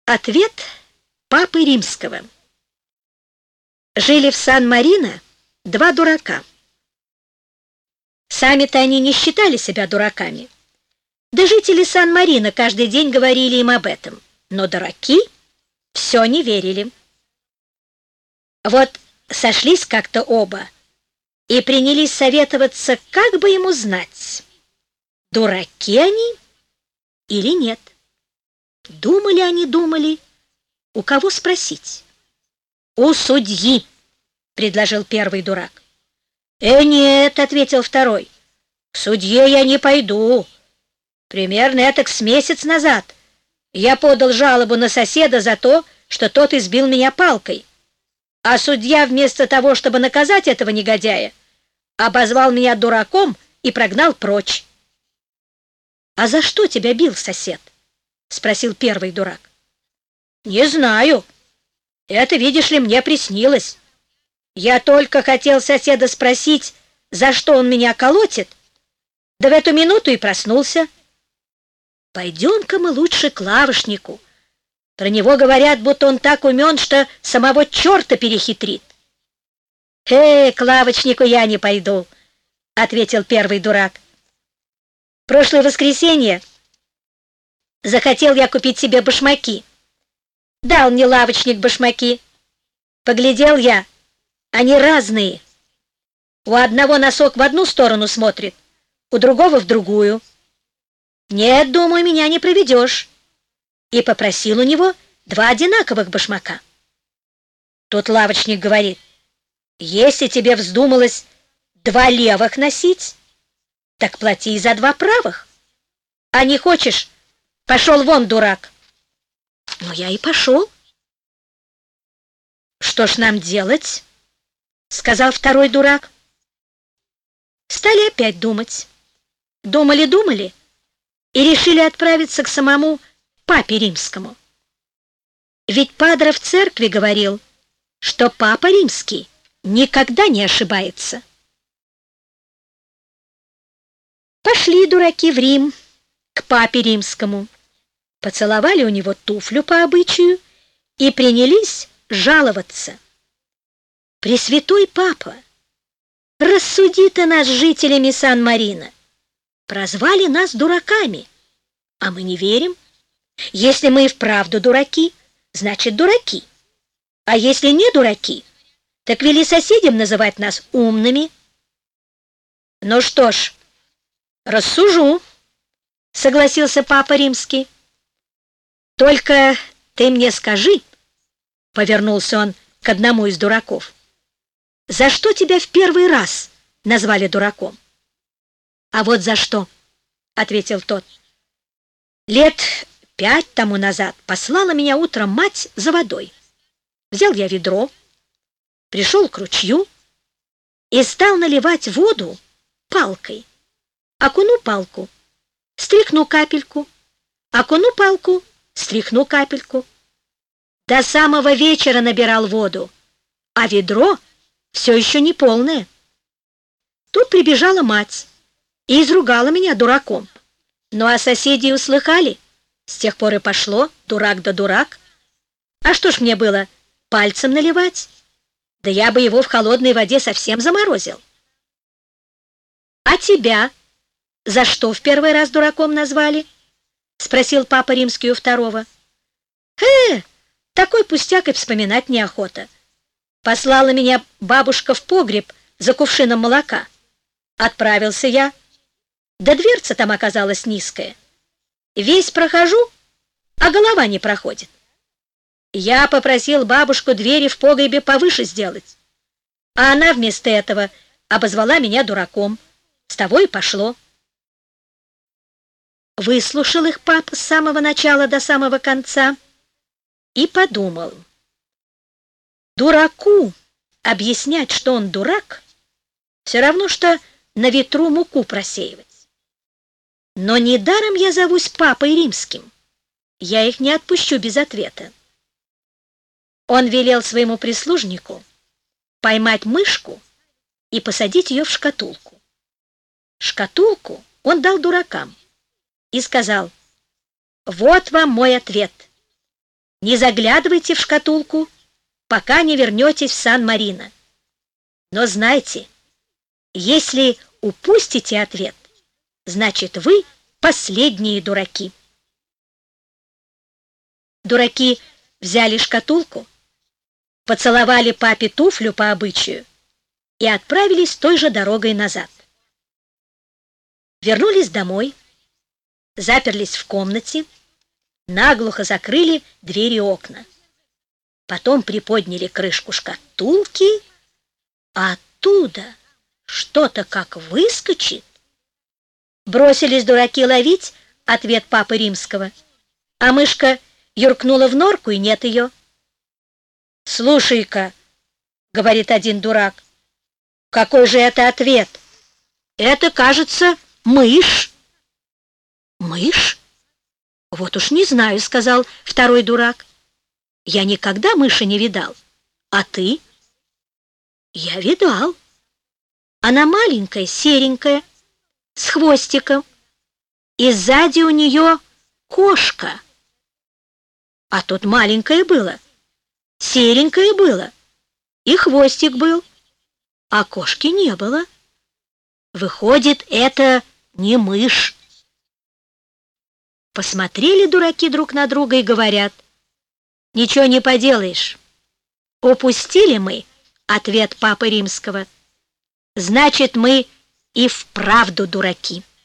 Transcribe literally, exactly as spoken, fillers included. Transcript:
Ответ папы Римского. Жили в Сан-Марино два дурака. Сами-то они не считали себя дураками. Да жители Сан-Марино каждый день говорили им об этом. Но дураки все не верили. Вот сошлись как-то оба и принялись советоваться, как бы ему знать, дураки они или нет. Думали они, думали, у кого спросить? У судьи, предложил первый дурак. Э, нет, ответил второй, к судье я не пойду. Примерно этак с месяц назад я подал жалобу на соседа за то, что тот избил меня палкой, а судья вместо того, чтобы наказать этого негодяя, обозвал меня дураком и прогнал прочь. А за что тебя бил сосед? Спросил первый дурак. Не знаю. Это, видишь ли, мне приснилось. Я только хотел соседа спросить, за что он меня колотит, да в эту минуту и проснулся. Пойдем-ка мы лучше к лавошнику. Про него говорят, будто он так умен, что самого черта перехитрит. Э, к лавочнику я не пойду, ответил первый дурак. Прошлое воскресенье захотел я купить себе башмаки. Дал мне лавочник башмаки. Поглядел я, они разные. У одного носок в одну сторону смотрит, у другого в другую. Нет, думаю, меня не проведешь. И попросил у него два одинаковых башмака. Тут лавочник говорит, если тебе вздумалось два левых носить, так плати за два правых. А не хочешь, пошел вон, дурак. Ну, я и пошел. Что ж нам делать? Сказал второй дурак. Стали опять думать. Думали-думали и решили отправиться к самому папе Римскому. Ведь падре в церкви говорил, что папа Римский никогда не ошибается. Пошли дураки в Рим к папе Римскому, поцеловали у него туфлю по обычаю и принялись жаловаться. Пресвятой папа, рассуди ты нас, жителями Сан-Марино. Прозвали нас дураками, а мы не верим. Если мы и вправду дураки, значит дураки. А если не дураки, так вели соседям называть нас умными. Ну что ж, рассужу, согласился папа Римский. Только ты мне скажи, повернулся он к одному из дураков, за что тебя в первый раз назвали дураком? А вот за что, ответил тот. Лет пять тому назад послала меня утром мать за водой. Взял я ведро, пришел к ручью и стал наливать воду палкой. Окуну палку, стряхну капельку, окуну палку, стряхну капельку. До самого вечера набирал воду, а ведро все еще не полное. Тут прибежала мать и изругала меня дураком. Ну а соседи услыхали, с тех пор и пошло дурак да дурак. А что ж мне было, пальцем наливать? Да я бы его в холодной воде совсем заморозил. А тебя за что в первый раз дураком назвали? Спросил папа Римский у второго. Э, такой пустяк и вспоминать неохота. Послала меня бабушка в погреб за кувшином молока. Отправился я, да дверца там оказалась низкая. Весь прохожу, а голова не проходит. Я попросил бабушку двери в погребе повыше сделать, а она вместо этого обозвала меня дураком. С того и пошло. Выслушал их папа с самого начала до самого конца и подумал. Дураку объяснять, что он дурак, все равно, что на ветру муку просеивать. Но недаром я зовусь папой Римским. Я их не отпущу без ответа. Он велел своему прислужнику поймать мышку и посадить ее в шкатулку. Шкатулку он дал дуракам и сказал: «Вот вам мой ответ. Не заглядывайте в шкатулку, пока не вернетесь в Сан-Марино. Но знайте, если упустите ответ, значит, вы последние дураки. Дураки взяли шкатулку, поцеловали папе туфлю по обычаю и отправились той же дорогой назад. Вернулись домой, заперлись в комнате, наглухо закрыли двери и окна. Потом приподняли крышку шкатулки, а оттуда что-то как выскочит. Бросились дураки ловить ответ папы Римского, а мышка юркнула в норку, и нет ее. «Слушай-ка», — говорит один дурак, — «какой же это ответ? Это, кажется, мышь». «Мышь? Вот уж не знаю», — сказал второй дурак. «Я никогда мыши не видал. А ты?» «Я видал. Она маленькая, серенькая, с хвостиком, и сзади у нее кошка. А тут маленькое было, серенькое было, и хвостик был, а кошки не было. Выходит, это не мышь». Посмотрели дураки друг на друга и говорят: «Ничего не поделаешь. Упустили мы ответ папы Римского. Значит, мы и вправду дураки».